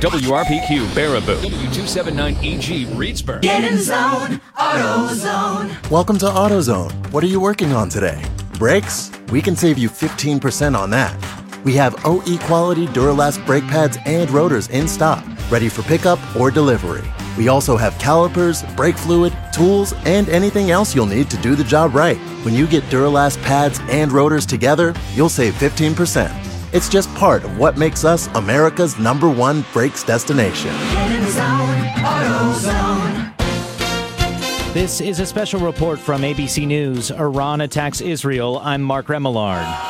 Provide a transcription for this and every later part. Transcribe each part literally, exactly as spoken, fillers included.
W R P Q, Baraboo. W two seventy-nine E G, Reedsburg. Get in zone, AutoZone. Welcome to AutoZone. What are you working on today? Brakes? We can save you fifteen percent on that. We have O E quality Duralast brake pads and rotors in stock, ready for pickup or delivery. We also have calipers, brake fluid, tools, and anything else you'll need to do the job right. When you get Duralast pads and rotors together, you'll save fifteen percent. It's just part of what makes us America's number one brakes destination. Get in zone, AutoZone. This is a special report from A B C News. Iran attacks Israel. I'm Mark Remillard.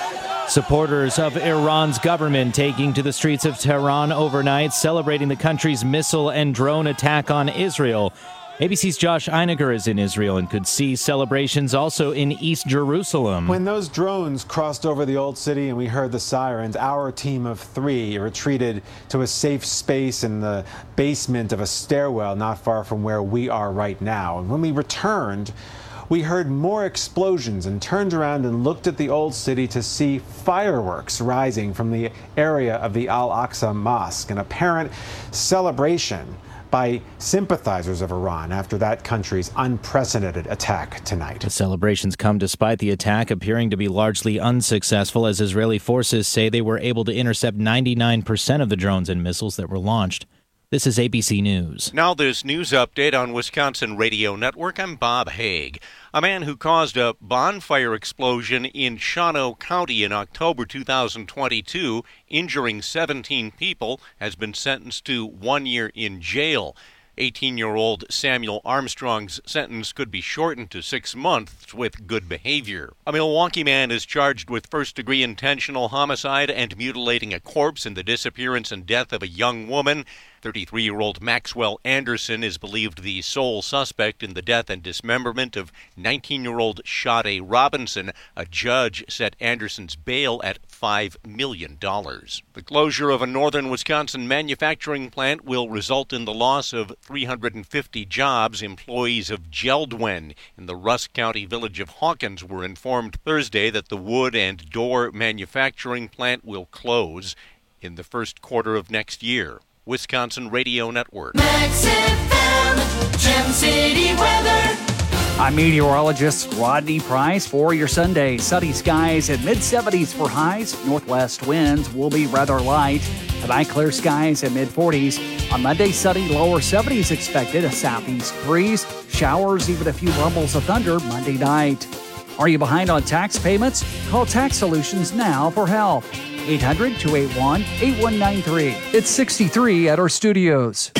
Supporters of Iran's government taking to the streets of Tehran overnight, celebrating the country's missile and drone attack on Israel. A B C's Josh Einiger is in Israel and could see celebrations also in East Jerusalem. When those drones crossed over the old city and we heard the sirens, our team of three retreated to a safe space in the basement of a stairwell not far from where we are right now. And when we returned, we heard more explosions and turned around and looked at the old city to see fireworks rising from the area of the Al-Aqsa Mosque, an apparent celebration by sympathizers of Iran after that country's unprecedented attack tonight. The celebrations come despite the attack appearing to be largely unsuccessful, as Israeli forces say they were able to intercept ninety-nine percent of the drones and missiles that were launched. This is A B C News. Now this news update on Wisconsin Radio Network. I'm Bob Haig. A man who caused a bonfire explosion in Shawano County in October two thousand twenty-two, injuring seventeen people, has been sentenced to one year in jail. eighteen-year-old Samuel Armstrong's sentence could be shortened to six months with good behavior. A Milwaukee man is charged with first-degree intentional homicide and mutilating a corpse in the disappearance and death of a young woman. thirty-three-year-old Maxwell Anderson is believed the sole suspect in the death and dismemberment of nineteen-year-old Sade Robinson. A judge set Anderson's bail at five million dollars. The closure of a northern Wisconsin manufacturing plant will result in the loss of three hundred fifty jobs. Employees of Geldwen in the Rusk County village of Hawkins were informed Thursday that the wood and door manufacturing plant will close in the first quarter of next year. Wisconsin Radio Network. Max F M, Gem City weather. I'm meteorologist Rodney Price for your Sunday. Sunny skies and mid seventies for highs. Northwest winds will be rather light. Tonight, clear skies and mid forties. On Monday, sunny, lower seventies expected. A southeast breeze. Showers, even a few rumbles of thunder Monday night. Are you behind on tax payments? Call Tax Solutions now for help. eight hundred, two eight one, eight one nine three. It's sixty-three at our studios.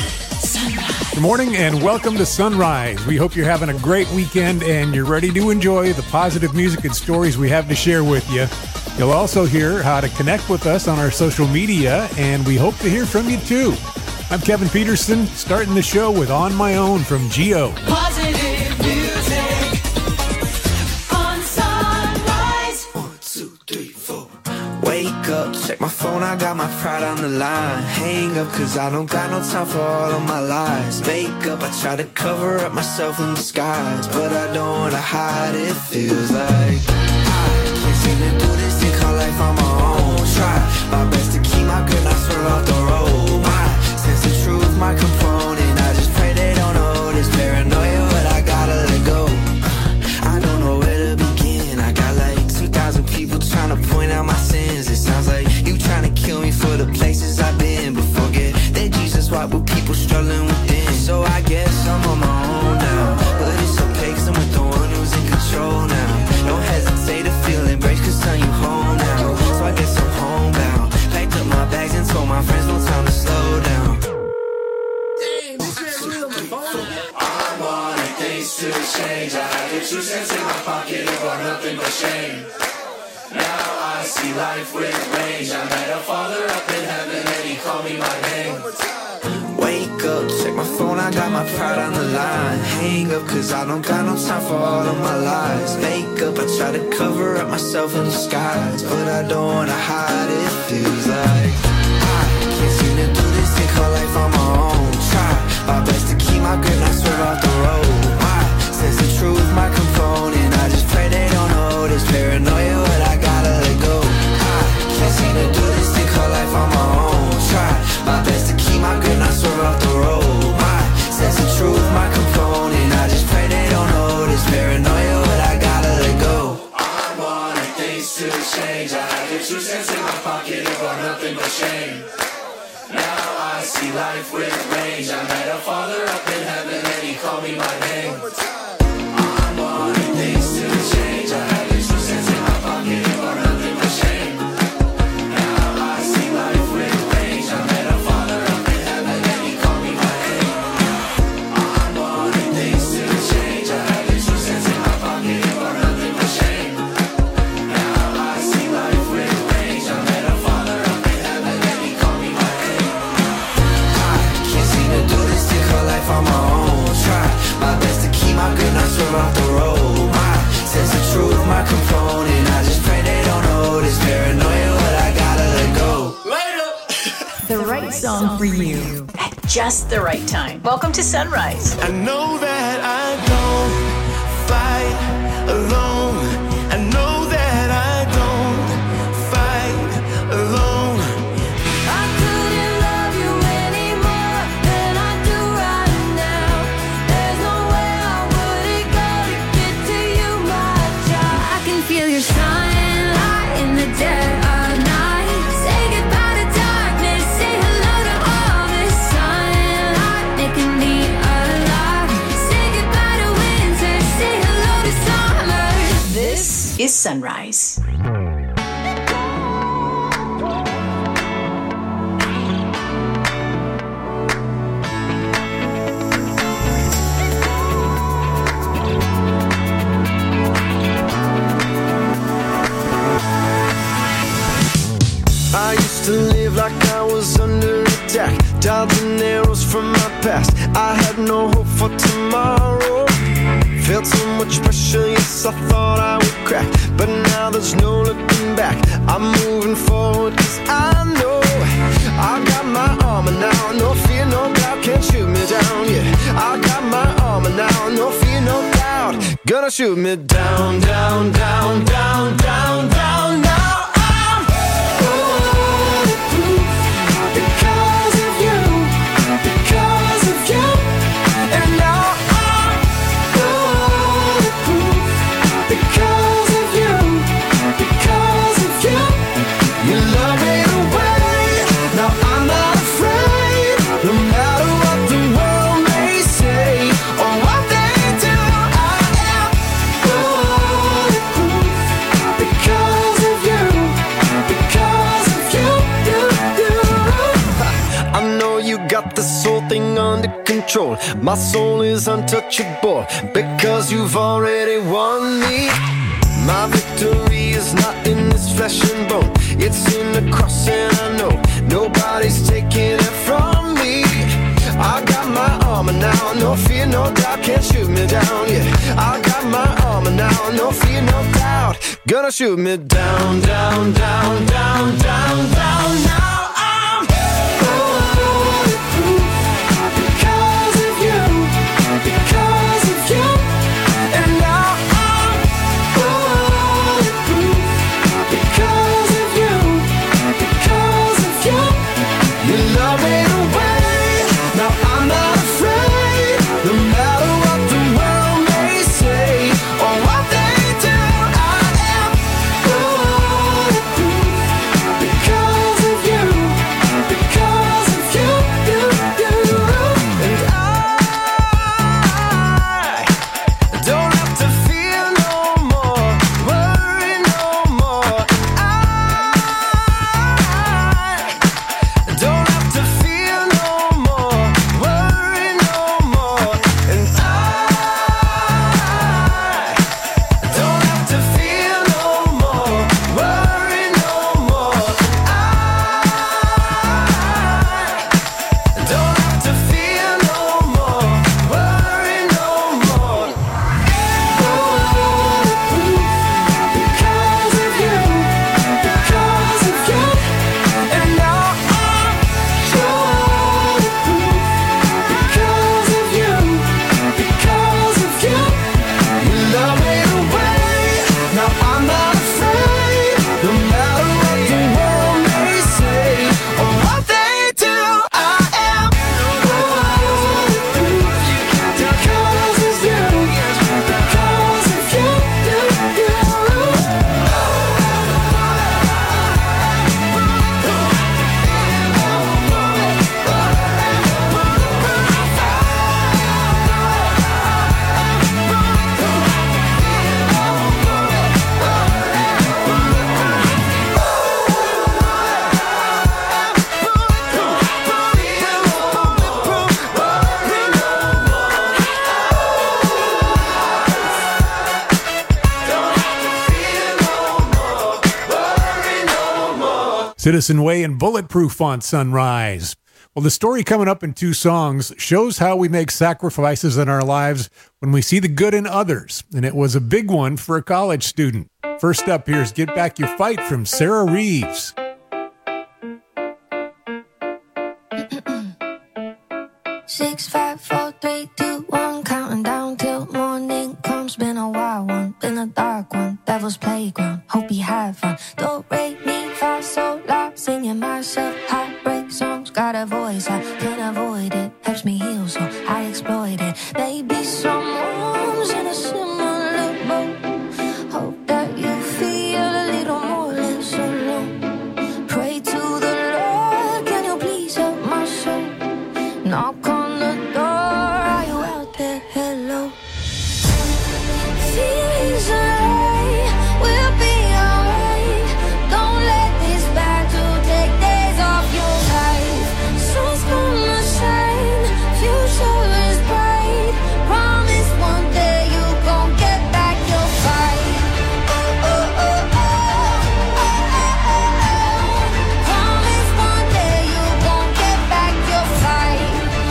Good morning and welcome to Sunrise. We hope you're having a great weekend and you're ready to enjoy the positive music and stories we have to share with you. You'll also hear how to connect with us on our social media, and we hope to hear from you too. I'm Kevin Peterson, starting the show with On My Own from Geo. Positive music on Sunrise. One, two, three, four. Wake up, check my phone, I got my pride on the line. Hang up, cause I don't got no time for all of my lies. Makeup, I try to cover up myself in disguise, but I don't wanna hide, it feels like I can't seem to do this thing called life on my own. Try my best to keep my good, not swerve off the road. My sense of truth, my component, I just pray they don't notice. Paranoia, but I gotta let go. I don't know where to begin, I got like two thousand people trying to point out my sins. It sounds like you trying to kill me for the places I've been, but forget that Jesus walked with people struggling within. So I guess I'm on my own now, but it's okay cause I'm with the one who's in control now. Don't hesitate to feel embraced cause son, you home now. So I guess I'm homebound, packed up my bags and told my friends no time to slow down. Damn, this man real on the phone. I wanted things to change. I had the two cents in my pocket, it brought nothing but shame. Now I see life with range. I met a father up in heaven and he called me my name. Wake up, check my phone, I got my pride on the line. Hang up, cause I don't got no time for all of my lies. Makeup, I try to cover up myself in disguise, but I don't wanna hide, it feels like I can't seem to do this thing called life on my own. Try my best to keep my grip, not swerve off the road. My sense of truth, my component, I just pray they don't notice. Paranoia, but I gotta let go. I can't seem to do this thing called life on my own. Try my best to keep days to change. I had the two cents in my pocket, it brought nothing but shame. Now I see life with range. I met a father up in heaven and he called me my name. I'm wanting things to change. I had the two cents in my pocket, it brought nothing but shame. Now I see life with range. I met a father up in heaven and he called me my name. I'm wanting things to change. I had the two cents in my pocket, it brought nothing but shame. Now I see life with range. I met a father up in heaven and he called me my name. Can't seem to do this, take her life on my own. Try my best to keep my good, not swerve off the road. My sense of truth, my component. I just pray they don't notice. Paranoia, but I gotta let go. Later. The right song for you at just the right time. Welcome to Sunrise. I know that I don't fight alone. I know that I don't fight alone. I couldn't love you any more than I do right now. There's no way I wouldn't go to get to you, my child. I can feel your sunlight in the dead of night. Say goodbye to darkness, say hello to all this sunlight making me alive. Say goodbye to winter, say hello to summer. This is Sunrise. I used to live like I was under attack, dodging arrows from my past. I had no hope for tomorrow. Felt so much pressure, yes, I thought I would crack. But now there's no looking back. I'm moving forward cause I know I got my armor now. No fear, no doubt, can't shoot me down, yeah. I got my armor now. No fear, no doubt, gonna shoot me down, down, down, down, down, down. Now I'm bulletproof because of you, because of you. And now I'm bulletproof because of you, because of you. You love me away, now I'm not afraid. No matter what the world may say or what they do, I am bulletproof because of you, because of you, you, you. I know you got this whole thing under control. My soul is untouchable because you've already won me. My victory is not in this flesh and bone. It's in the cross and I know nobody's taking it from me. I got my armor now, no fear, no doubt, can't shoot me down, yeah. I got my armor now, no fear, no doubt, gonna shoot me down, down, down, down, down, down. Now I'm bulletproof because of you, because of you. And now I'm bulletproof because of you, because of you. You love me away, now I'm not afraid. No matter what the world may say or what they do, I am bulletproof Citizen Way and Bulletproof on Sunrise. Well, the story coming up in two songs shows how we make sacrifices in our lives when we see the good in others, and it was a big one for a college student. First up, here's Get Back Your Fight from Sarah Reeves. Six, five, four, three, two, one, counting down till morning comes. Been a wild one, been a dark one, devil's playground. Hope you have fun. Don't rate me, fa, so, la, singing myself heartbreak songs. Got a voice, I can't avoid it. Helps me heal, so I exploit it. Maybe someone's in a similar boat. Hope that you feel a little more less alone. Pray to the Lord, can you please help my soul? Knock on the door, are you out there? Hello. Feelings alright, we'll be alright. Don't let this battle take days off your life. Sun's gonna shine, future is bright. Promise one day you gon' get back your fight. Oh, oh, oh, oh, oh, oh, oh, oh. Promise one day you gon' get back your fight.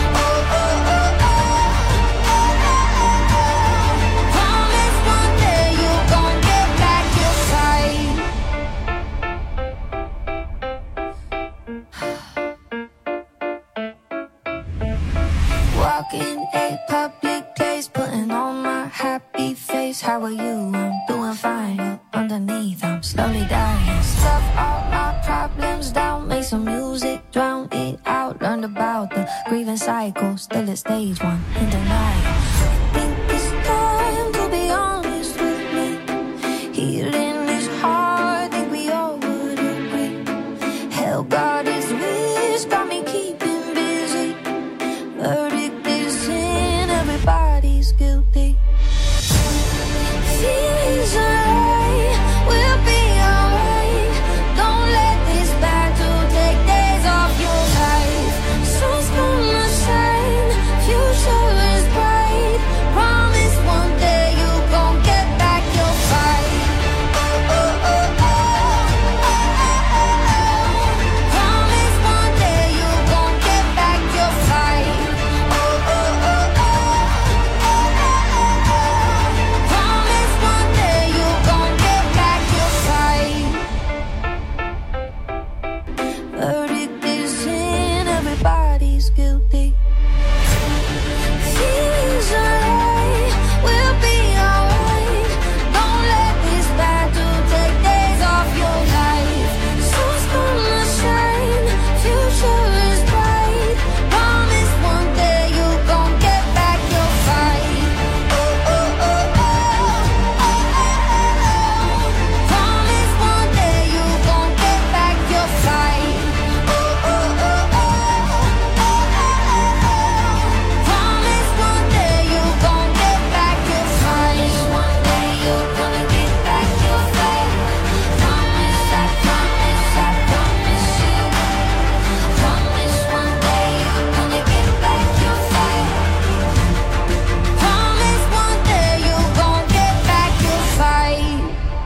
Walking a public place, putting on my happy face. How are you? I'm doing fine. But underneath, I'm slowly dying. Stuff all my problems down, make some music, drown it out. Learned about the grieving cycle, still at stage one, in denial. I think it's time to be honest with me. Healing is hard, think we all would agree. Hell, God is rich, got me keeping busy. Verdict is in, everybody's guilty. Feelings alright, we'll be alright. Don't let this battle take days off your life. Sun's gonna shine, future is bright. Promise one day you gon' get back your fight. Oh, oh, oh, oh, oh, oh, oh, oh. Promise one day you gon' get back your fight. Oh, oh, oh, oh, oh, oh, oh, oh. Promise one day you gon' get back your fight. Verdict is in, everybody's guilty. Feelings alright, we'll be alright. Don't let this battle take days off your life. Sun's gonna shine, future is bright. Promise one day you gon' get back your fight. Oh, oh, oh, oh, oh, oh, oh, oh. Promise one day you gon' get back your fight. Oh, oh, oh, oh, oh, oh, oh, oh. Promise one day you gon' get back your fight. One day you're gonna get back your fight. Promise, I promise, I promise you. Promise one day you're gonna get back your fight. Promise one day you're gonna get back your fight.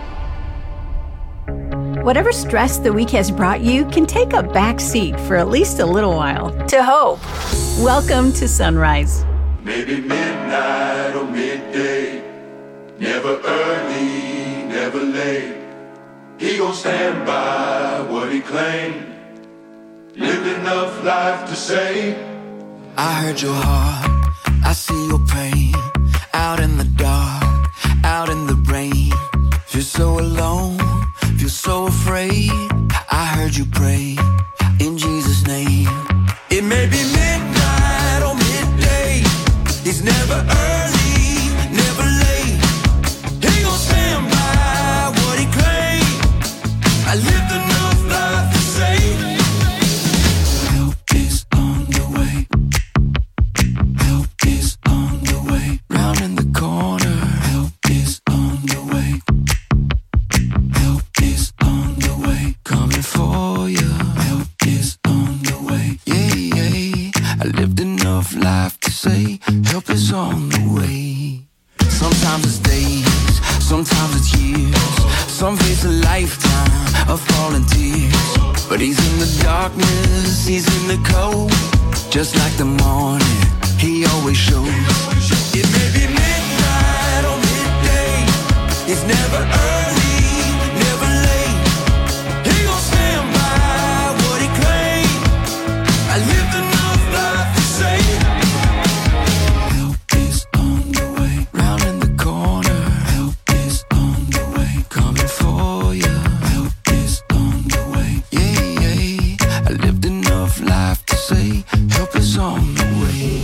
Whatever stress the week has brought you can take a back seat for at least a little while to hope. Welcome to Sunrise. Maybe midnight or midday, never early, never late. He gon' stand by what he claimed, lived enough life to say, I heard your heart, I see your pain. Out in the dark, out in the rain. Feel so alone, feel so afraid. I heard you pray, in Jesus' name. It may be midnight or midday. He's never early, never late. He gon' stand by what he claimed. I lived enough life to say, help is on the way. Help is on the way. Round in the corner. Help is on the way. Help is on the way. Coming for you. Help is on the way. Yeah, yeah. I lived enough life to say, help is on the way. Sometimes it's days, sometimes it's years. Some face a lifetime of falling tears. But But he's in the darkness, he's in the cold. Just like the morning, he always shows. It may be midnight or midday, it's never early, never late. He gon' stand by what he claimed. I lived enough life to say help is on the way, round in the corner. Help is on the way, coming for you. Help is on the way, yeah, yeah. I lived enough life to say help is on the way.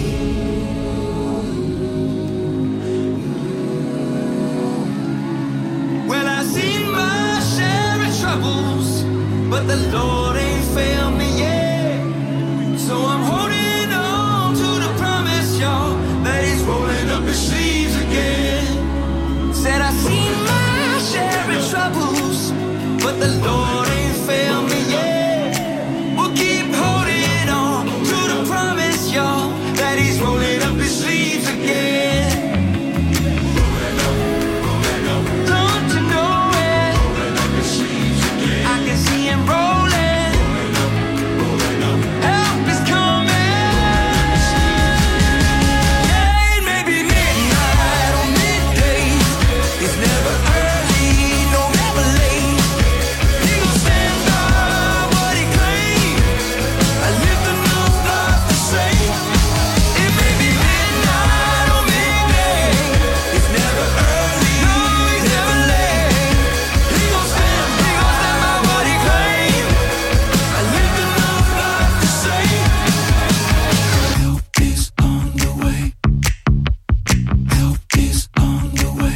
Well, I seen my share of troubles, but the Lord ain't failed me yet. So I'm holding on to the promise, y'all, that he's rolling up his sleeves again. Said I seen my share of troubles, but the Lord ain't failed me yet. We'll keep holding on to the promise, y'all, that he's rolling up his sleeves again. Don't you know it? I can see him rolling. Help is coming. Yeah, it may be midnight or midday. It's never early, no, never late. He gon' stand by what he claimed. I lived enough life to say it may be midnight or midday. It's never early, no, he's never late. He gon' stand, he gon' stand by what he claimed. I lived enough life to say help is on the way. Help is on the way.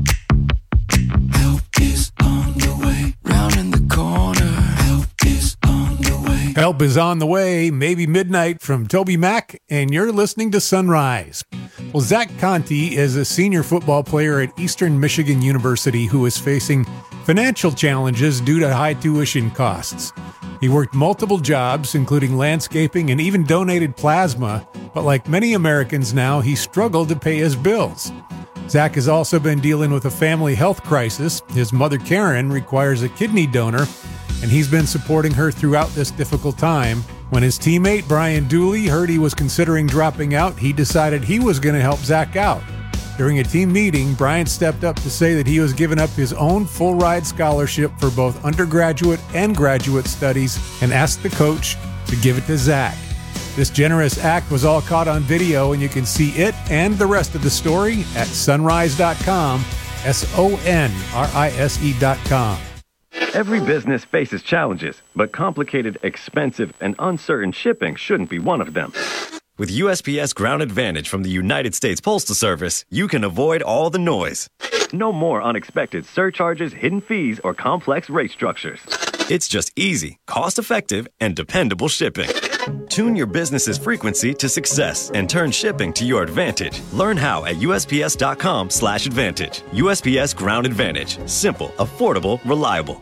Help is on the way. Round in the corner. Help is on the way. Help is on the way, maybe midnight from Toby Mac, and you're listening to Sunrise. Well, Zach Conti is a senior football player at Eastern Michigan University who is facing financial challenges due to high tuition costs. He worked multiple jobs, including landscaping, and even donated plasma, but like many Americans now, he struggled to pay his bills. Zach has also been dealing with a family health crisis. His mother, Karen, requires a kidney donor, and he's been supporting her throughout this difficult time. When his teammate, Brian Dooley, heard he was considering dropping out, he decided he was going to help Zach out. During a team meeting, Brian stepped up to say that he was giving up his own full-ride scholarship for both undergraduate and graduate studies and asked the coach to give it to Zach. This generous act was all caught on video, and you can see it and the rest of the story at sunrise dot com, S O N R I S E dot com. Every business faces challenges, but complicated, expensive, and uncertain shipping shouldn't be one of them. With U S P S Ground Advantage from the United States Postal Service, you can avoid all the noise. No more unexpected surcharges, hidden fees, or complex rate structures. It's just easy, cost-effective, and dependable shipping. Tune your business's frequency to success and turn shipping to your advantage. Learn how at U S P S dot com slash advantage. U S P S Ground Advantage. Simple, affordable, reliable.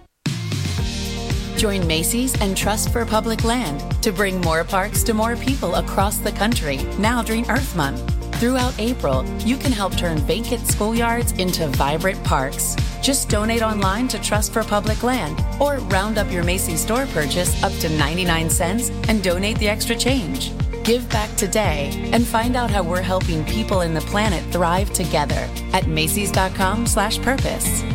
Join Macy's and Trust for Public Land to bring more parks to more people across the country now during Earth Month. Throughout April, you can help turn vacant schoolyards into vibrant parks. Just donate online to Trust for Public Land or round up your Macy's store purchase up to ninety-nine cents and donate the extra change. Give back today and find out how we're helping people in the planet thrive together at Macy's dot com slash purpose.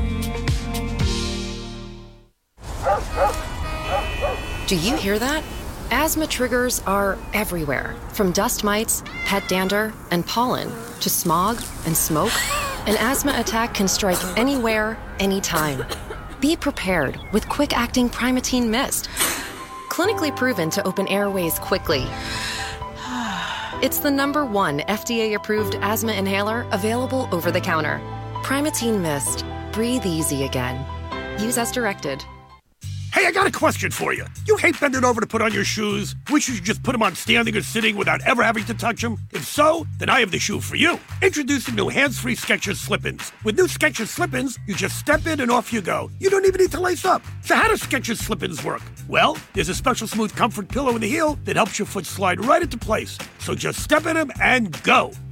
Do you hear that? Asthma triggers are everywhere, from dust mites, pet dander, and pollen, to smog and smoke. An asthma attack can strike anywhere, anytime. Be prepared with quick-acting Primatene Mist. Clinically proven to open airways quickly. It's the number one F D A-approved asthma inhaler available over the counter. Primatene Mist. Breathe easy again. Use as directed. Hey, I got a question for you. You hate bending over to put on your shoes? Wish you could just put them on standing or sitting without ever having to touch them? If so, then I have the shoe for you. Introducing new hands-free Skechers Slip-ins. With new Skechers Slip-ins, you just step in and off you go. You don't even need to lace up. So how does Skechers Slip-ins work? Well, there's a special smooth comfort pillow in the heel that helps your foot slide right into place. So just step in them and go.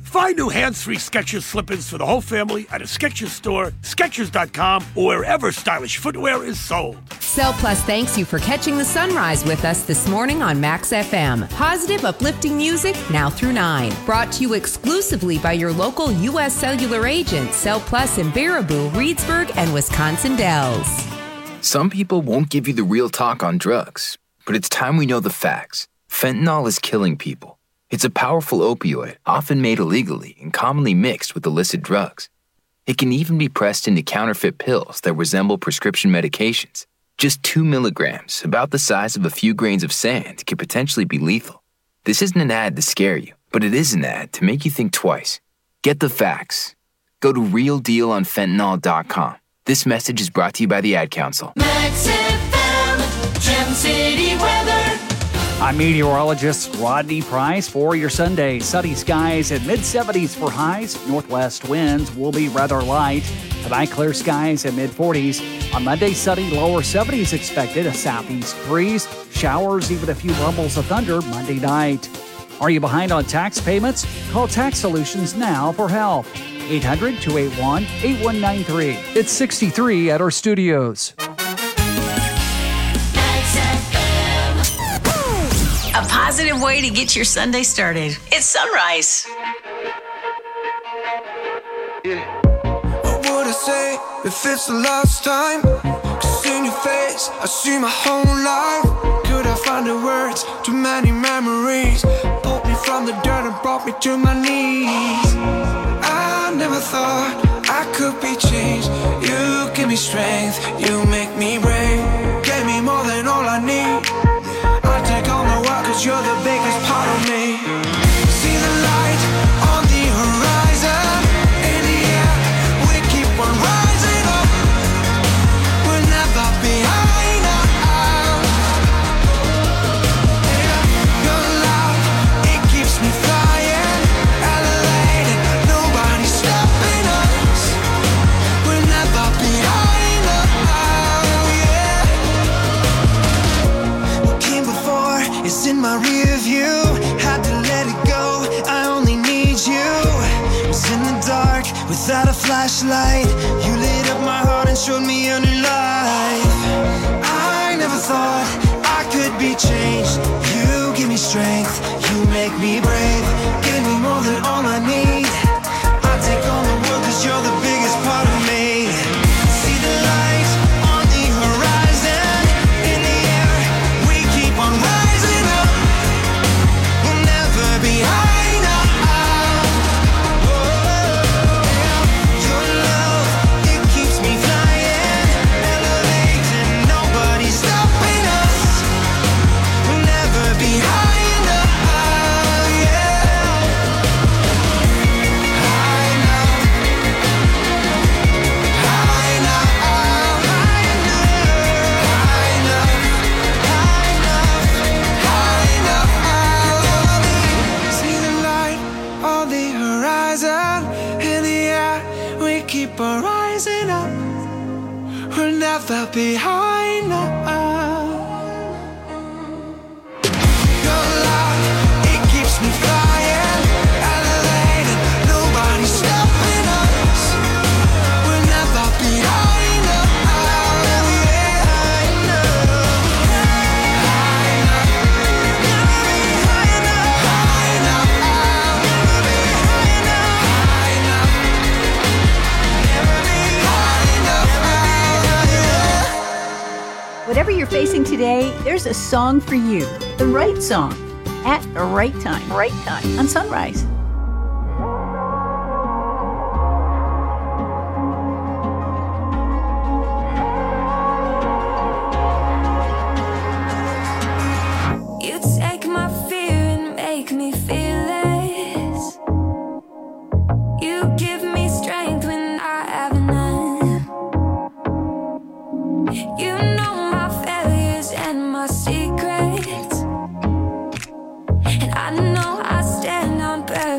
Find new hands-free Skechers slip-ins for the whole family at a Skechers store, Skechers dot com, or wherever stylish footwear is sold. Cell Plus thanks you for catching the sunrise with us this morning on Max F M. Positive, uplifting music now through nine. Brought to you exclusively by your local U S Cellular agent, Cell Plus in Baraboo, Reedsburg, and Wisconsin Dells. Some people won't give you the real talk on drugs, but it's time we know the facts. Fentanyl is killing people. It's a powerful opioid, often made illegally and commonly mixed with illicit drugs. It can even be pressed into counterfeit pills that resemble prescription medications. Just two milligrams, about the size of a few grains of sand, can potentially be lethal. This isn't an ad to scare you, but it is an ad to make you think twice. Get the facts. Go to real deal on fentanyl dot com. This message is brought to you by the Ad Council. Max F M, Gem City weather. I'm meteorologist Rodney Price for your Sunday. Sunny skies and mid seventies for highs. Northwest winds will be rather light. Tonight, clear skies at mid forties. On Monday, sunny, lower seventies expected. A southeast breeze. Showers, even a few rumbles of thunder Monday night. Are you behind on tax payments? Call Tax Solutions now for help. eight hundred, two eight one, eight one nine three. It's sixty-three at our studios. A positive way to get your Sunday started. It's sunrise. What would I say if it's the last time? Cause in your face, I see my whole life. Could I find the words? Too many memories. Pulled me from the dirt and brought me to my knees. I never thought I could be changed. You give me strength, you make me brave. Gave me more than all I need. I take on the world cause you're the biggest part of me. See the light on the horizon. In the air, we keep on rising up. We'll never be high enough. Your love, it keeps me flying. Elevated, nobody's stopping us. We'll never be high enough. What came before is in my rear view. Had to let it go, I only need you. Was in the dark without a flashlight. You lit up my heart and showed me a new life. I never thought I could be changed. You give me strength, you make me brave. Give me more than all I need. I take on the world cause you're the biggest part of me. See the light on the horizon. In the air, we keep on rising up. We'll never be high enough. Your love, it keeps me flying. Elevating, nobody's stopping us. We'll never be high enough. High enough. High enough. High enough. High enough. High enough. See the light on the horizon. In the air, we keep on rising up. We'll never be high enough. Your love, it keeps me flying. Elevated, nobody's stopping us. We'll never be high enough. Yeah, I know. High enough. Never be high enough. High enough. Never be high enough. High enough. Never be high enough. Whatever you're facing today, there's a song for you. The right song at the right time. Right time on Sunrise. You take my fear and make me feel it. You give me strength when I have none. You know my failures and my secrets, and I know I stand on purpose.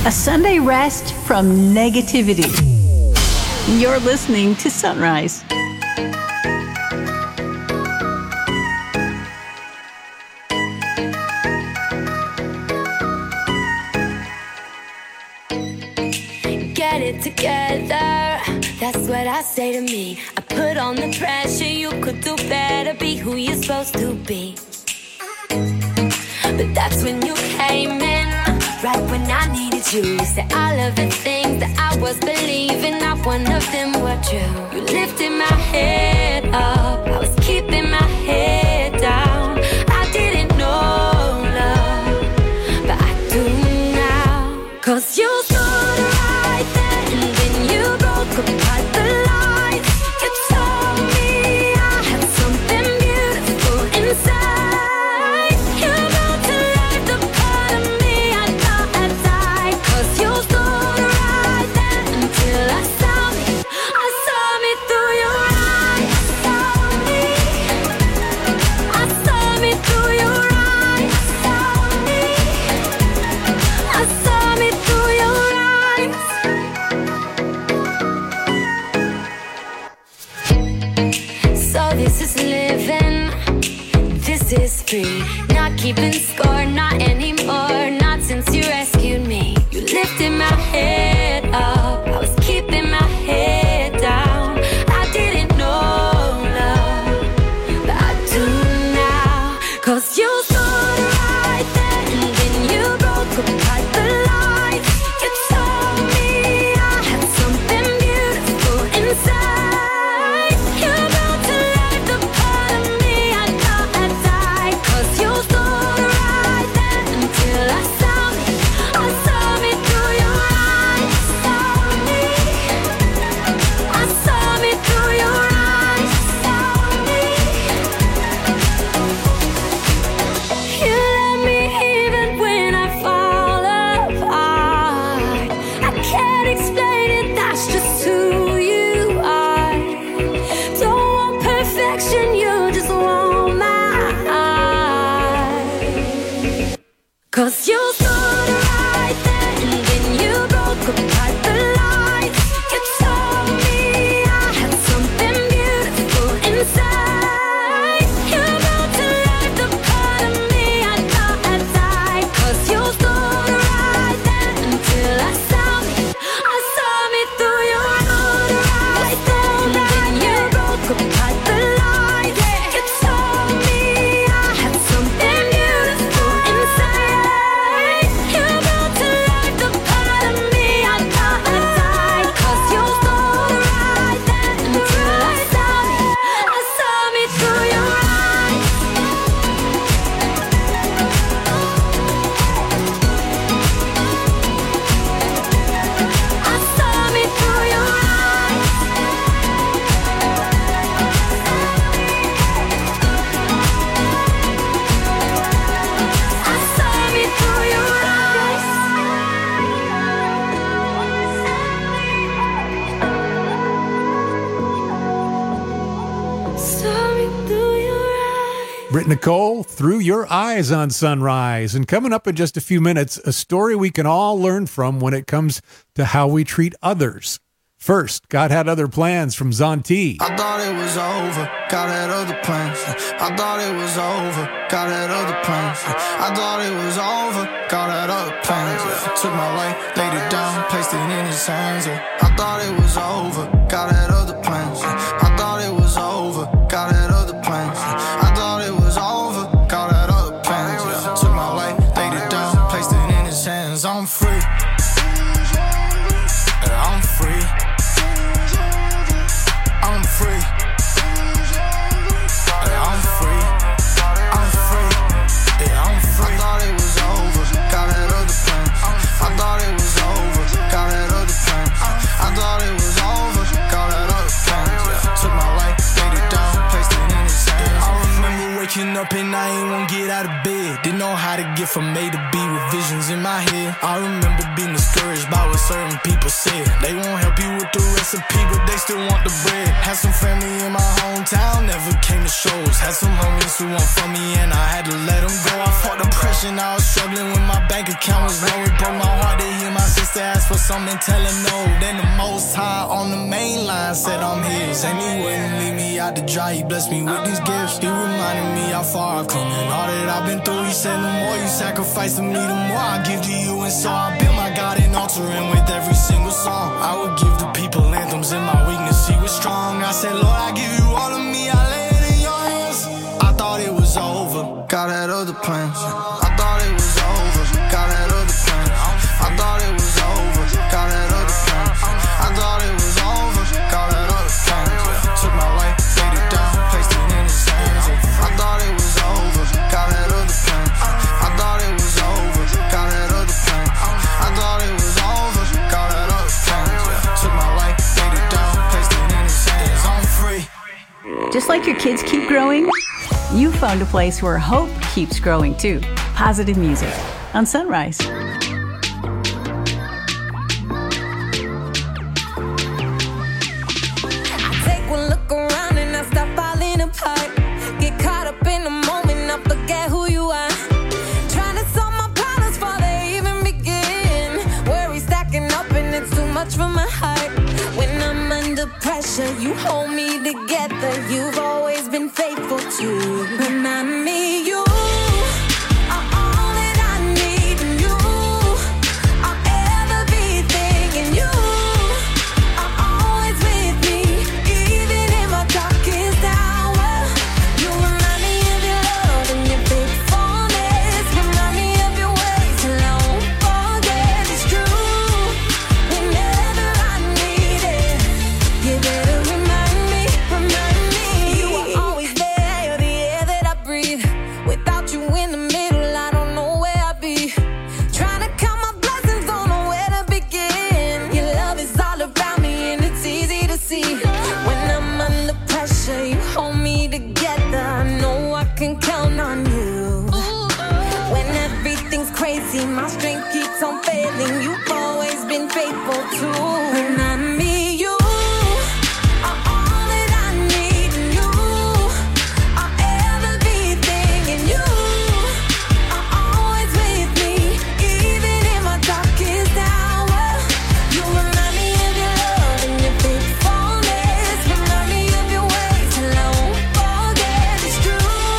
A Sunday rest from negativity. You're listening to Sunrise. Get it together, that's what I say to me. I put on the pressure, you could do better, be who you're supposed to be. But that's when you came in, right when I needed you. You said all of the things that I was believing, not one of them were true. You lifted my head up, I was keeping my head down. I didn't know love, but I do now. Cause you stood right there and then you broke apart the lies. You told me I had something beautiful inside. You brought to life the part of me I thought I'd died. Cause you stood right there until I saw me. I saw me through your eyes. I saw me. I saw me through your eyes. I saw me through your eyes. So this is living, this is free. Not keeping score, not anymore. Not since you rescued me. You lifted my head up, I was keeping my head down. I didn't know love, but I do now. Cause you stood right there and then you broke apart the lies. You told me I had something beautiful inside. You brought to life the part of me I thought I'd died. Cause you stood right there until I saw me. I saw me through your eyes. I saw me through your eyes. You love me even when I fall apart. I can't explain it, that's just who you are. Don't want perfection, you just want my heart. Cause you stood right there and then you broke apart the lies. You told me I had something beautiful inside. You brought to life the part of me I thought I'd died. Cause you stood right there until I saw me. I saw me through your eyes. Right there and then you broke apart the lies. You told me I had something beautiful inside. You brought to life the part of me I thought I'd died. Cause you stood right there until I saw me. I saw me through your eyes. I saw me through your eyes. I saw me through your eyes. Saw me through your eyes. Britt Nicole, Through Your Eyes on Sunrise. And coming up in just a few minutes, a story we can all learn from when it comes to how we treat others. First, God Had Other Plans from Zonti. I thought it was over, God had other plans. I thought it was over, God had other plans. I thought it was over, God had other plans. Took my life, laid it down, placed it in his hands. I thought it was over, God had other plans. I thought it was over, God had other plans. I thought it was over, God had other plans. Took my life, laid it down, placed it in his hands. I'm free. Yeah, I'm free. I'm free. Yeah, I'm free. I'm free. Yeah, I'm free. I thought it was over, God had other plans. I thought it was over, God had other plans. I thought it was over, God had other plans. Took my life, laid it down, placed it in his hands. I remember waking up and I ain't wanna get out of bed. Didn't know how to get from A to B with visions in my head. I remember being discouraged by what certain people said. They won't help you with the recipe, but they still want the bread. Had some family in my hometown, never came to shows. Had some homies who want from me and I had to let them go. I fought depression, I was struggling when my bank account was low. It broke my heart to hear my sister something, tell her no. Then the Most High on the main line said I'm his. And he wouldn't leave me out to dry, he blessed me with these gifts. He reminded me how far I've come and all that I've been through. He said the more you sacrifice to me, the more I give to you. And so I built my God an altar, and with every single song I would give the people anthems. In my weakness he was strong. I said, Lord, I give you all of me, I lay it in your hands. I thought it was over, God had other plans. I thought it was over, God had other plans. I thought it was over, God had other plans. I thought it was over, God had other plans. Took my life, laid it down, placed it in his hands. I thought it was over, God had other plans. I thought it was over, God had other plans. I thought it was over, God had other plans. Took my life, laid it down, placed it in his hands. I'm free. Just like your kids keep growing, you found a place where hope keeps growing too. Positive music on Sunrise. From my heart, when I'm under pressure, you hold me together. You've always been faithful to remind me you are all that I need, and you are everything, and you are always with me, even in my darkest hour. You remind me of your love and your faithfulness. Remind me of your ways till I won't forget. It's true. Can count on you. When everything's crazy, my strength keeps on failing. You've always been faithful to remind me you are all that I need, and you are everything, and you are always with me, even in my darkest hour. You remind me of your love and your faithfulness. Remind me of your ways till I won't forget. It's true.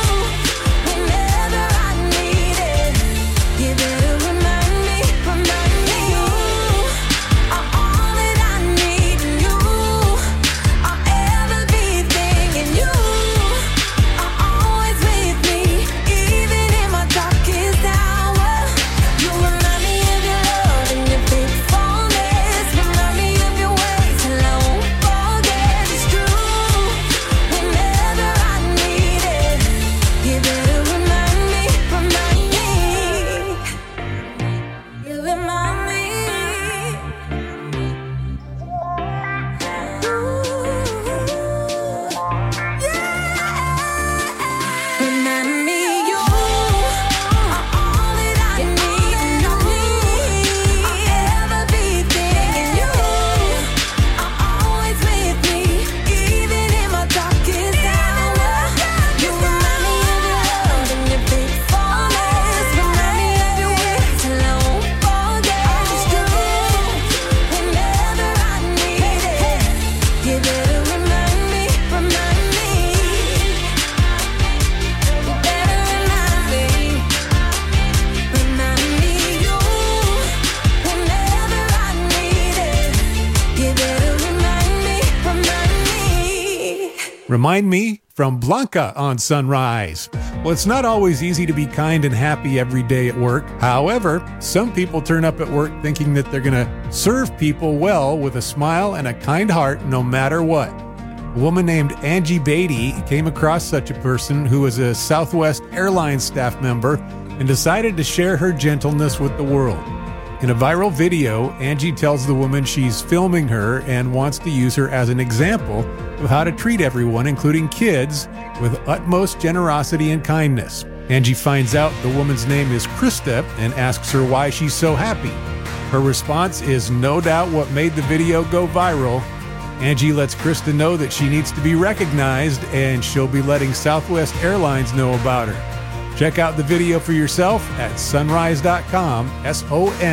Remind Me from Blanca on Sunrise. Well, it's not always easy to be kind and happy every day at work. However, some people turn up at work thinking that they're going to serve people well with a smile and a kind heart no matter what. A woman named Angie Beatty came across such a person who was a Southwest Airlines staff member and decided to share her gentleness with the world. In a viral video, Angie tells the woman she's filming her and wants to use her as an example of how to treat everyone, including kids, with utmost generosity and kindness. Angie finds out the woman's name is Krista and asks her why she's so happy. Her response is no doubt what made the video go viral. Angie lets Krista know that she needs to be recognized, and she'll be letting Southwest Airlines know about her. Check out the video for yourself at sunrise dot com, S O N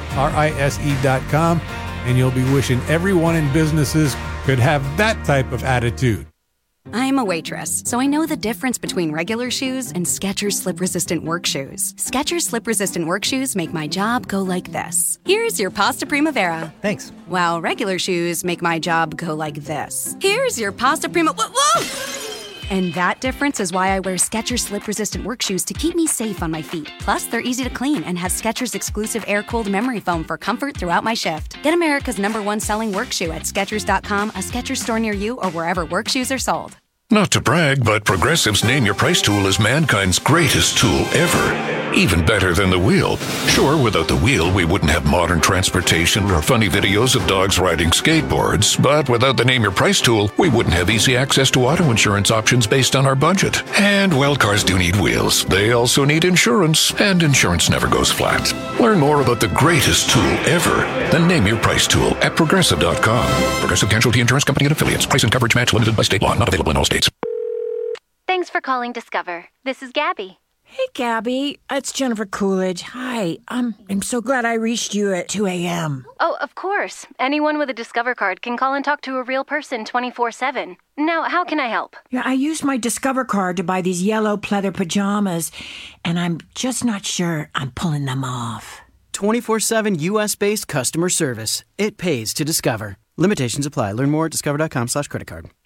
R I S E dot com, and you'll be wishing everyone in businesses could have that type of attitude. I'm a waitress, so I know the difference between regular shoes and Skechers slip-resistant work shoes. Skechers slip-resistant work shoes make my job go like this. Here's your pasta primavera. Thanks. While regular shoes make my job go like this. Here's your pasta prima... Whoa! whoa! And that difference is why I wear Skechers slip-resistant work shoes to keep me safe on my feet. Plus, they're easy to clean and have Skechers exclusive air-cooled memory foam for comfort throughout my shift. Get America's number one selling work shoe at Skechers dot com, a Skechers store near you, or wherever work shoes are sold. Not to brag, but Progressive's Name Your Price tool is mankind's greatest tool ever. Even better than the wheel. Sure, without the wheel, we wouldn't have modern transportation or funny videos of dogs riding skateboards. But without the Name Your Price tool, we wouldn't have easy access to auto insurance options based on our budget. And, well, cars do need wheels. They also need insurance, and insurance never goes flat. Learn more about the greatest tool ever, the Name Your Price tool at Progressive dot com. Progressive Casualty Insurance Company and Affiliates. Price and coverage match limited by state law. Not available in all states. Thanks for calling Discover. This is Gabby. Hey, Gabby. It's Jennifer Coolidge. Hi. Um, I'm so glad I reached you at two a.m. Oh, of course. Anyone with a Discover card can call and talk to a real person twenty-four seven. Now, how can I help? Yeah, I used my Discover card to buy these yellow pleather pajamas, and I'm just not sure I'm pulling them off. twenty-four seven U S-based customer service. It pays to Discover. Limitations apply. Learn more at discover dot com slash credit card.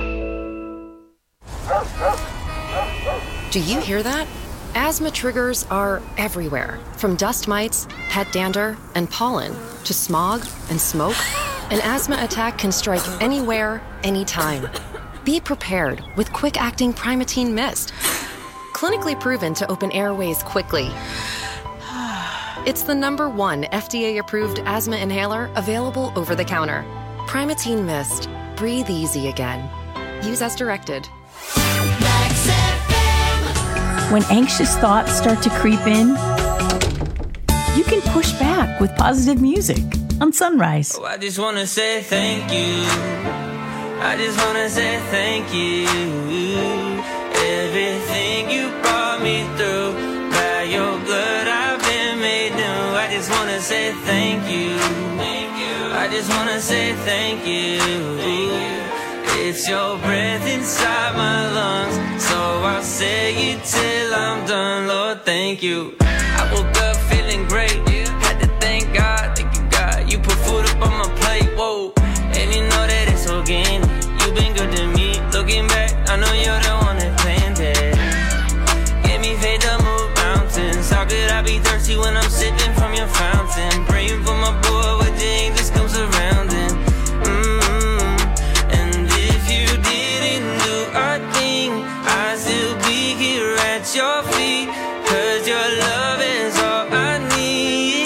Do you hear that? Asthma triggers are everywhere, from dust mites, pet dander, and pollen, to smog and smoke. An asthma attack can strike anywhere, anytime. Be prepared with quick-acting Primatene Mist. Clinically proven to open airways quickly. It's the number one F D A-approved asthma inhaler available over the counter. Primatene Mist. Breathe easy again. Use as directed. When anxious thoughts start to creep in, you can push back with positive music on Sunrise. Oh, I just want to say thank you. I just want to say thank you. Everything you brought me through, by your blood I've been made new. I just want to say thank you. I just want to say thank you. It's your breath inside my lungs, so I'll say it till I'm done. Lord, thank you. I woke up feeling great. Had to thank God, thank you God. You put food up on my plate, whoa. And you know that it's organic. You've been good to me. Looking back, I know you're the one that planned it. Gave me faith to move mountains. How could I be thirsty when I'm sipping from your fountain? Praying for my boy with the angels come surrounding. Your feet, cause your love is all I need.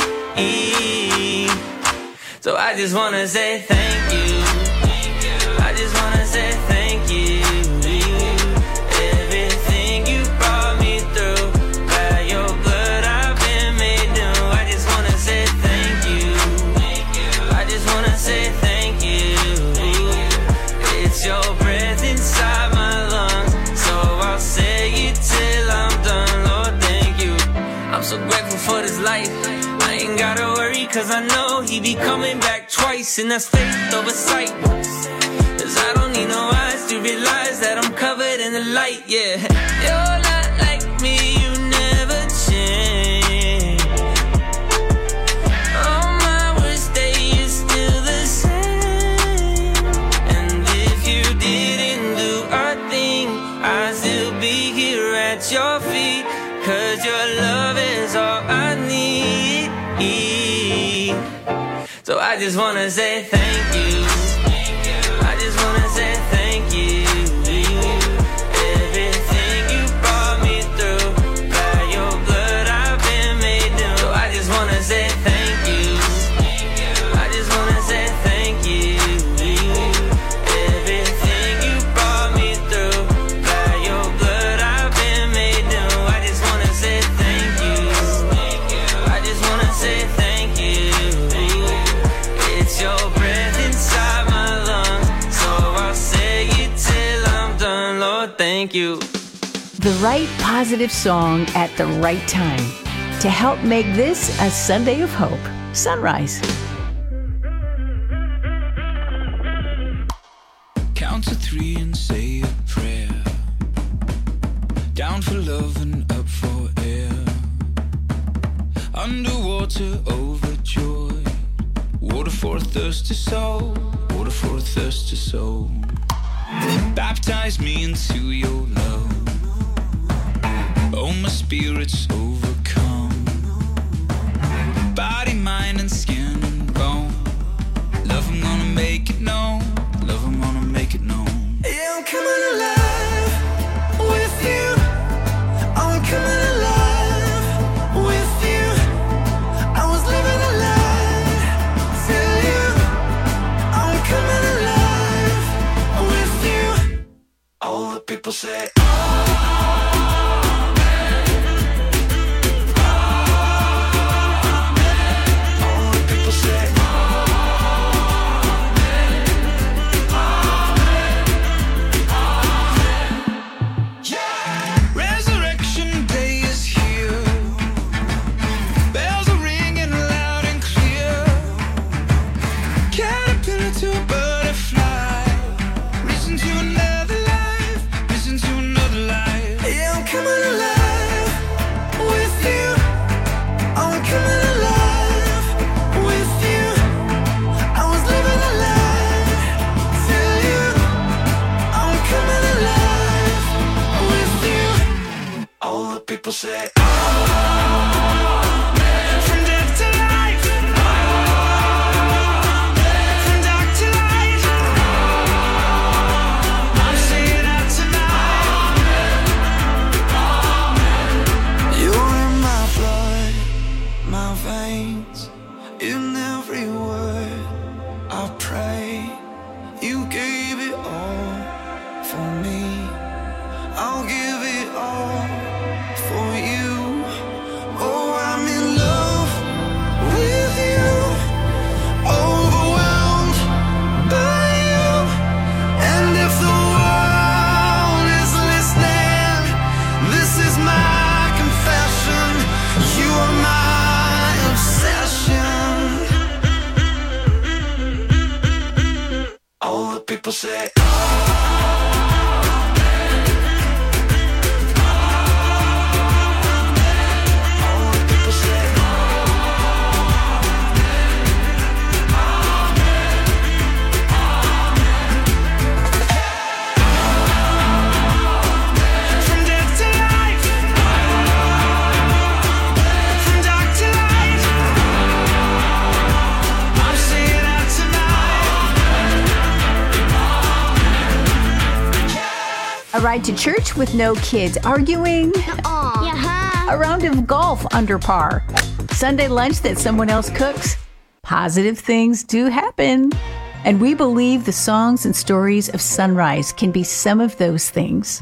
So I just wanna say thank you. I just wanna say thank you. Everything you brought me through, by your blood I've been made new. I just wanna say thank you. I just wanna say thank you. It's your breath inside my lungs, so I'll say it till I'm done. Lord, thank you. I'm so grateful for this life. I ain't gotta worry, cause I know he be coming back twice, and that's faith over sight. Cause I don't need no eyes to realize that I'm covered in the light, yeah. You're not like me, you never change. On my worst day, you're still the same. And if you didn't do a thing, I'd still be here at your feet, cause your love is all I need. So I just wanna say thank you. I just wanna say thank you. Everything you brought me through, by your blood I've been made new. So I just wanna say thank you. I just wanna say thank you. Everything you brought me through, by your blood I've been made new. I just wanna say thank you. I just wanna say thank you. It's your breath inside my lungs, so I'll say it till I'm done. Lord, thank you. The right positive song at the right time to help make this a Sunday of hope. Sunrise. Count to three and say a prayer. Down for love and up for air. Underwater, overjoyed. Water for a thirsty soul. Water for a thirsty soul. Baptize me into your love. Oh, my spirit's overcome. Body, mind, and skin and bone. Love, I'm gonna make it known. Love, I'm gonna make it known. Yeah, I'm coming alive with you. I'm coming alive with you. I was living a lie till you. I'm coming alive with you. All the people say, Resurrection day is here. Bells are ringing loud and clear. Caterpillar to a butterfly. Risen to another life. Risen to another life. yeah, I'm coming alive with you. I'm coming alive with you. I was living a lie till you. I'm coming alive with you. All the people say, From death to life. From dark to light. I'm saying that tonight. you're in my blood, my veins, in every word I pray. You gave it all for me. I'll give it all for you. Oh, I'm in love with you. Overwhelmed by you. And if the world is listening, this is my confession. You are my obsession. All the people say, From death to life. From dark to light. I'm saying that tonight. A ride to church with no kids arguing. A round of golf under par. Sunday lunch that someone else cooks. Positive things do happen. And we believe the songs and stories of Sunrise can be some of those things.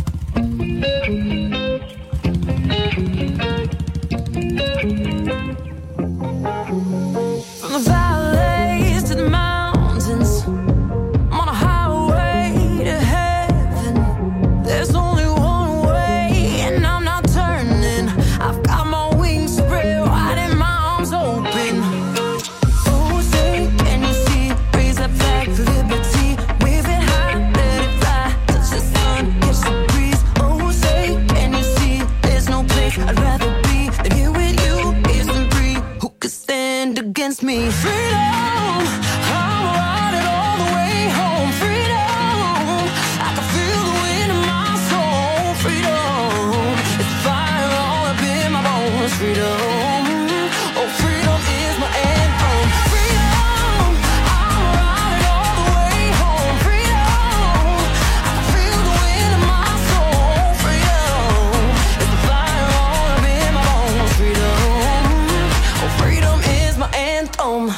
From the valleys to the mountains, I'm on a highway to heaven. There's only one way, and I'm not turning. I've got my wings spread wide and my arms open. Oh, say, can you see? Raise that flag for liberty. Wave it high, let it fly. Touch the sun, catch the breeze. Oh, say, can you see? There's no place I'd rather be than here with you. Isn't free. Who could stand against me? Freedom, I'm riding all the way home. Freedom, I can feel the wind in my soul. Freedom, it's fire all up in my bones. Freedom, oh, freedom is my anthem. Freedom, I'm riding all the way home. Freedom, I can feel the wind in my soul. Freedom, it's the fire all up in my bones. Freedom, oh, freedom is my anthem.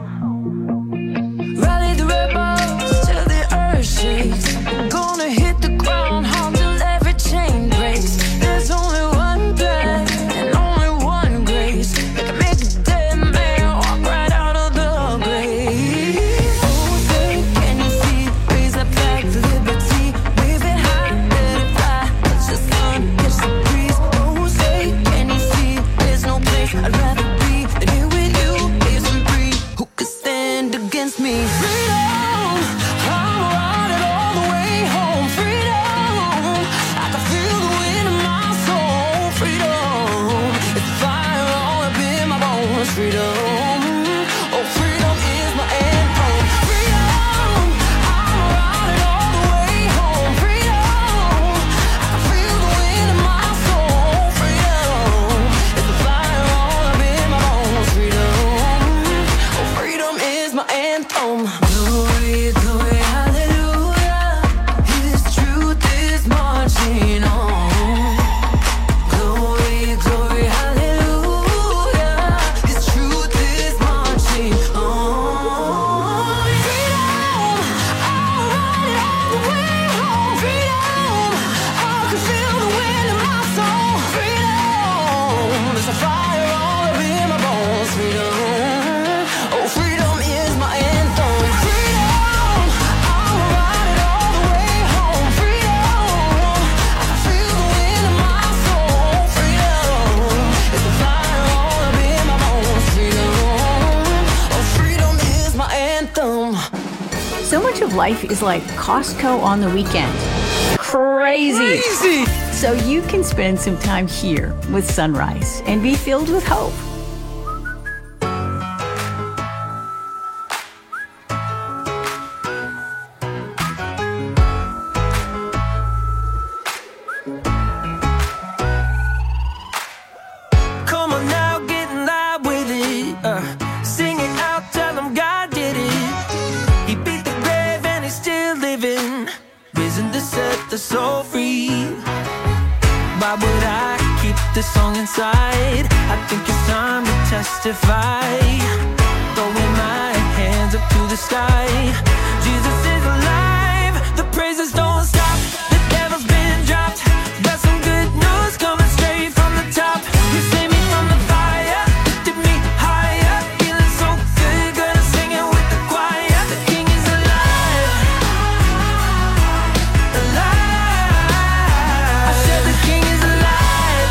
Rally the rebels till the earth shakes. We're gonna hit the ground hard till every chain breaks. There's only one plan and only one freedom. Oh, freedom is my anthem. Freedom, I'm riding all the way home. Freedom, I can feel the wind in my soul. Freedom, it's the fire all up in my bones. Freedom, oh, freedom is my anthem. Glory, glory, hallelujah. His truth is marching on. Glory, glory, hallelujah. His truth is marching on. Freedom, I'm riding all the way home. Freedom, I can feel the wind in my soul. Freedom, there's a fire all up in my bones. Freedom, oh, freedom is my anthem. Freedom, I'm riding all the way home. Freedom, I can feel the wind in my soul. Freedom, there's a fire all up in my bones. Freedom, oh, freedom is my anthem. So much of life is like Costco on the weekend. Crazy. Crazy. So you can spend some time here with Sunrise and be filled with hope. Come on now, get in line with it. Uh, sing it out, tell him God did it. He beat the grave and he's still living, risen to set the soul free. Why would I keep this song inside? I think it's time to testify. Throwing my hands up to the sky. Jesus is alive, the praises don't stop. The devil's been dropped. Got some good news coming straight from the top. You saved me from the fire, lifted me higher. Feeling so good, gonna sing it with the choir. The King is alive, alive. I said the King is alive,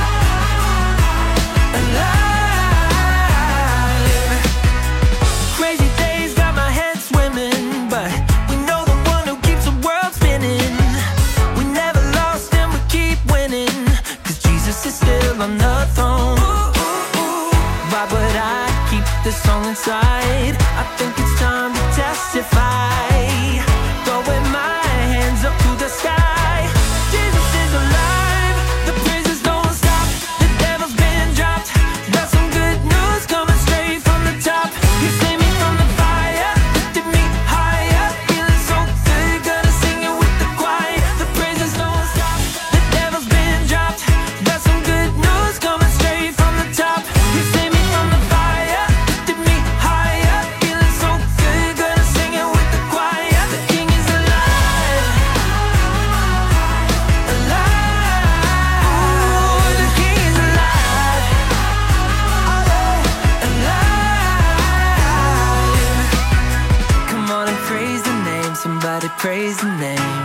alive. Crazy days got my head swimming, but we know the one who keeps the world spinning. We never lost and we keep winning, 'cause Jesus is still on the throne. Why would I keep this song inside? I think it's time to testify. Throwing my hands up to the sky. Jesus is alive, the praises don't stop. The devil's been dropped. Got some good news coming straight from the top. You saved me from the fire, lifted me higher. Feeling so good, gonna sing it with the choir. The praises don't stop. The devil's been dropped. Got some good news coming straight from the top. You saved me from the fire, lifted me higher. Feeling so good, gonna sing it with the choir. The King is alive, alive. Ooh, the King is alive, alive. Come on and praise the name, somebody praise the name.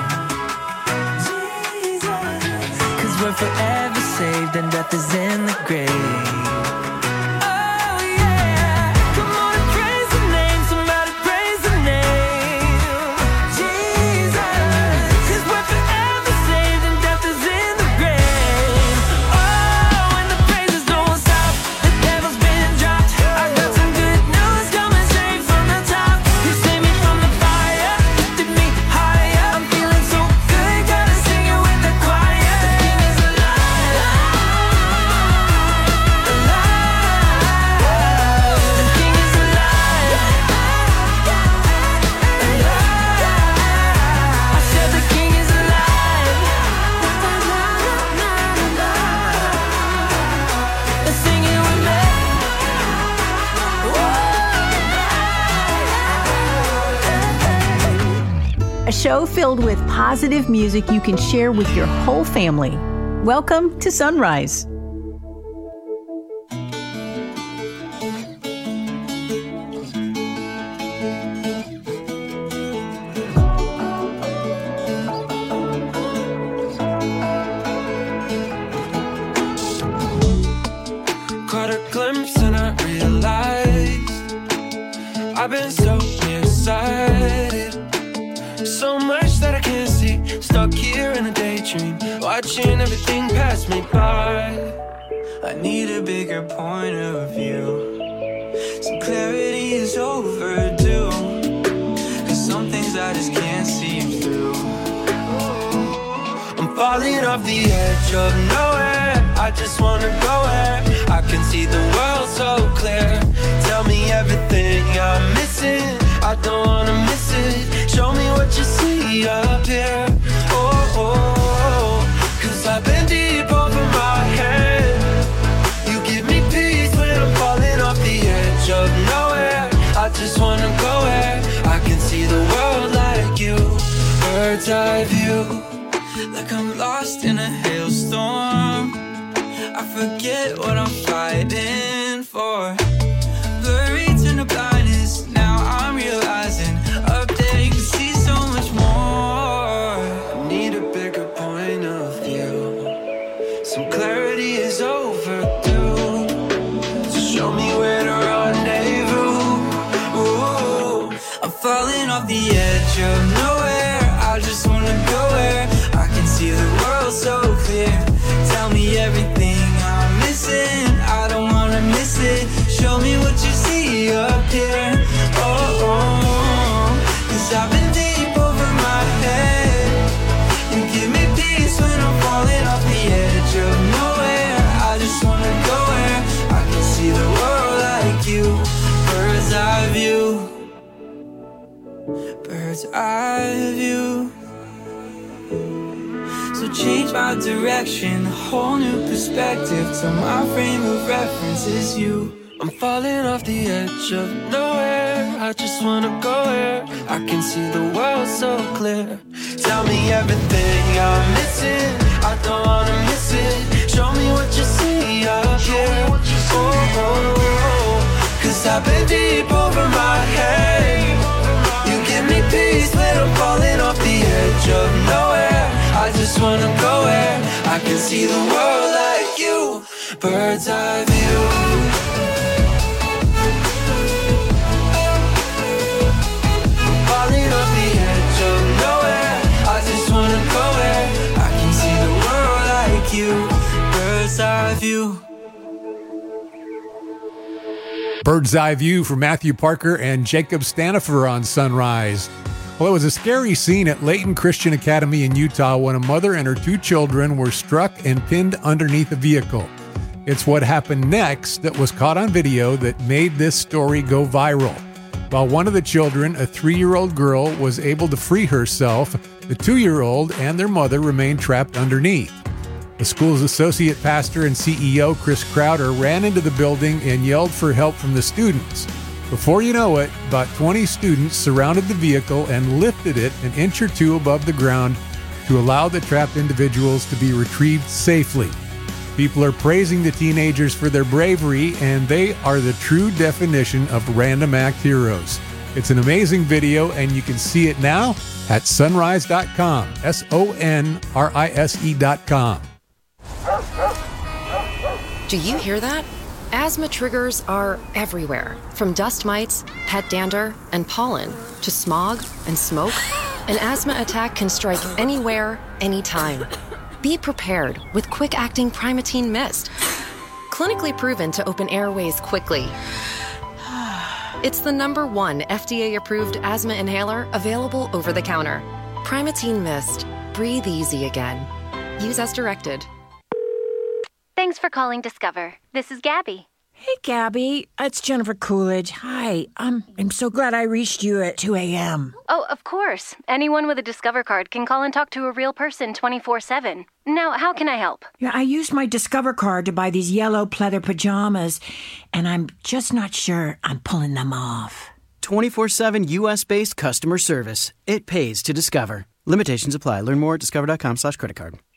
'Cause we're forever saved and death is in the grave. Oh yeah, come on and praise the name, somebody praise the name. Jesus, 'cause we're forever saved and death is in the grave. Oh, and the praises don't stop. The devil's been dropped. I got some good news coming straight from the top. You saved me from the fire, lifted me higher. I'm feeling so good, gotta sing it with the choir. The King is alive, alive. The King is alive, alive. I said the King is alive, alive. Sing it with me. A show filled with positive music you can share with your whole family. Welcome to Sunrise. Caught a glimpse and I realized I've been so nearsighted, so much that I can't see. Stuck here in a daydream, watching everything pass me by. I need a bigger point of view. clarity is overdue. Cause some things I just can't see through. I'm falling off the edge of nowhere. I just wanna go where I can see the world so clear. Tell me everything I'm missing. I don't wanna miss it. Show me what you see up here. Oh, oh, oh. Cause I've been deep over my head. You give me peace when I'm falling off the edge of nowhere. I just wanna go where I can see the world like you. Bird's eye view. Like I'm lost in a hailstorm. I forget what I'm fighting for. Blurry to the blindness. Now I'm realizing up there you can see so much more. I need a bigger point of view. Some clarity is overdue. So show me where to rendezvous. Ooh. I'm falling off the edge of nowhere. I just wanna go where I can see the world so clear. Tell me everything I'm missing. I don't wanna miss it. Show me what you see up here. Oh, oh. Cause I've been deep over my head. You give me peace when I'm falling off the edge of nowhere. I just wanna go where I can see the world like you. Bird's eye view. Bird's eye view. So change my direction, a whole new perspective. Till my frame of reference is you. I'm falling off the edge of nowhere. I just wanna go where I can see the world so clear. Tell me everything I'm missing. I don't wanna miss it. Show me what you see up here. Oh, oh, oh. Cause I've been deep over my head. You give me peace when I'm falling off the edge of nowhere. I just wanna go where I can see the world like you. Bird's eye view. Falling off the edge of nowhere. I just wanna go where I can see the world like you. Bird's eye view. Bird's Eye View for Matthew Parker and Jacob Stanifer on Sunrise. Well, it was a scary scene at Layton Christian Academy in Utah when a mother and her two children were struck and pinned underneath a vehicle. It's what happened next that was caught on video that made this story go viral. While one of the children, a three-year-old girl, was able to free herself, the two-year-old and their mother remained trapped underneath. The school's associate pastor and C E O, Chris Crowder, ran into the building and yelled for help from the students. Before you know it, about twenty students surrounded the vehicle and lifted it an inch or two above the ground to allow the trapped individuals to be retrieved safely. People are praising the teenagers for their bravery, and they are the true definition of random act heroes. It's an amazing video, and you can see it now at sunrise dot com, S O N R I S E dot com. Do you hear that? Asthma triggers are everywhere, from dust mites, pet dander, and pollen, to smog and smoke. An asthma attack can strike anywhere, anytime. Be prepared with quick-acting Primatene Mist. Clinically proven to open airways quickly. It's the number one F D A-approved asthma inhaler available over the counter. Primatene Mist. Breathe easy again. Use as directed. Thanks for calling Discover. This is Gabby. Hey, Gabby. It's Jennifer Coolidge. Hi. I'm, I'm so glad I reached you at two a.m. Oh, of course. Anyone with a Discover card can call and talk to a real person twenty-four seven. Now, how can I help? Yeah, I used my Discover card to buy these yellow pleather pajamas, and I'm just not sure I'm pulling them off. twenty-four seven U S-based customer service. It pays to Discover. Limitations apply. Learn more at discover dot com slash credit card.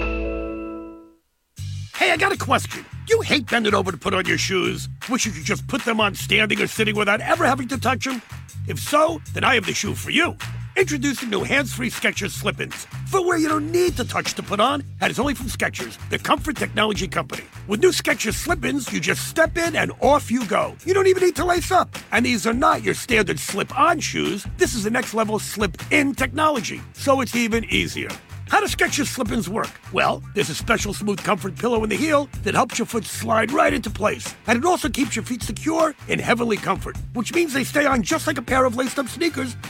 Hey, I got a question. You hate bending over to put on your shoes? Wish you could just put them on standing or sitting without ever having to touch them? If so, then I have the shoe for you. Introducing new hands-free Skechers Slip-ins. Footwear you don't need to touch to put on, and it's only from Skechers, the comfort technology company. With new Skechers Slip-ins, you just step in and off you go. You don't even need to lace up. And these are not your standard slip-on shoes. This is the next level slip-in technology, so it's even easier. How do Skechers Slip-ins work? Well, there's a special smooth comfort pillow in the heel that helps your foot slide right into place. And it also keeps your feet secure in heavenly comfort, which means they stay on just like a pair of laced-up sneakers